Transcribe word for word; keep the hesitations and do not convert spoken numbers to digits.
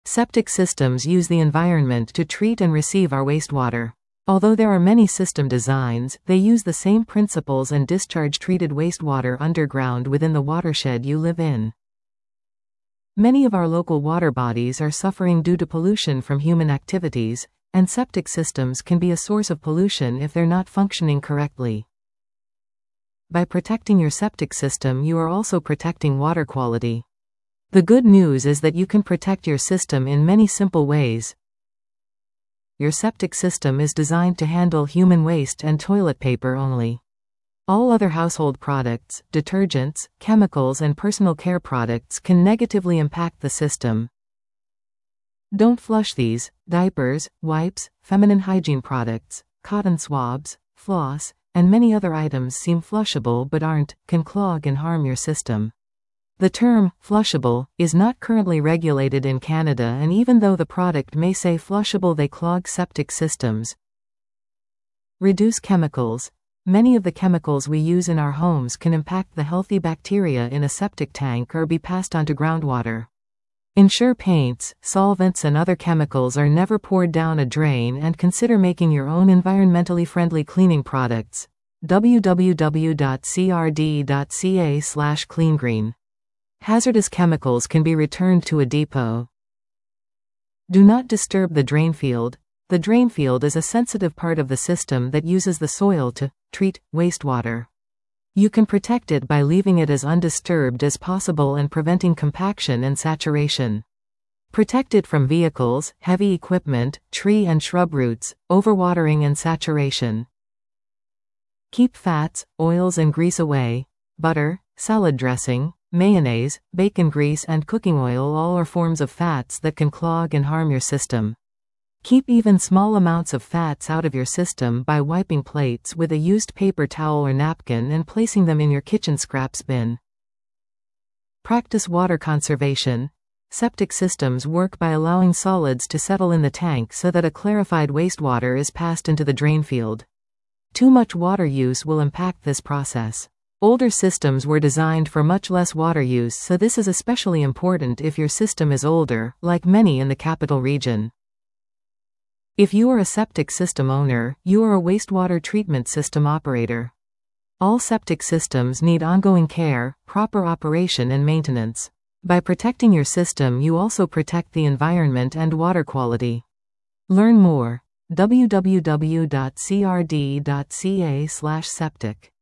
Septic systems use the environment to treat and receive our wastewater. Although there are many system designs, they use the same principles and discharge treated wastewater underground within the watershed you live in. Many of our local water bodies are suffering due to pollution from human activities, and septic systems can be a source of pollution if they're not functioning correctly. By protecting your septic system, you are also protecting water quality. The good news is that you can protect your system in many simple ways. Your septic system is designed to handle human waste and toilet paper only. All other household products, detergents, chemicals, and personal care products can negatively impact the system. Don't flush these: diapers, wipes, feminine hygiene products, cotton swabs, floss, and many other items seem flushable but aren't, can clog and harm your system. The term, flushable, is not currently regulated in Canada, and even though the product may say flushable, they clog septic systems. Reduce chemicals. Many of the chemicals we use in our homes can impact the healthy bacteria in a septic tank or be passed on to groundwater. Ensure paints, solvents, and other chemicals are never poured down a drain, and consider making your own environmentally friendly cleaning products. w w w dot c r d dot c a slash cleangreen. Hazardous chemicals can be returned to a depot. Do not disturb the drain field. The drain field is a sensitive part of the system that uses the soil to treat wastewater. You can protect it by leaving it as undisturbed as possible and preventing compaction and saturation. Protect it from vehicles, heavy equipment, tree and shrub roots, overwatering, and saturation. Keep fats, oils, and grease away. Butter, salad dressing, mayonnaise, bacon grease, and cooking oil all are forms of fats that can clog and harm your system. Keep even small amounts of fats out of your system by wiping plates with a used paper towel or napkin and placing them in your kitchen scraps bin. Practice water conservation. Septic systems work by allowing solids to settle in the tank so that a clarified wastewater is passed into the drain field. Too much water use will impact this process. Older systems were designed for much less water use, so this is especially important if your system is older, like many in the capital region. If you are a septic system owner, you are a wastewater treatment system operator. All septic systems need ongoing care, proper operation, and maintenance. By protecting your system, you also protect the environment and water quality. Learn more. w w w dot c r d dot c a slash septic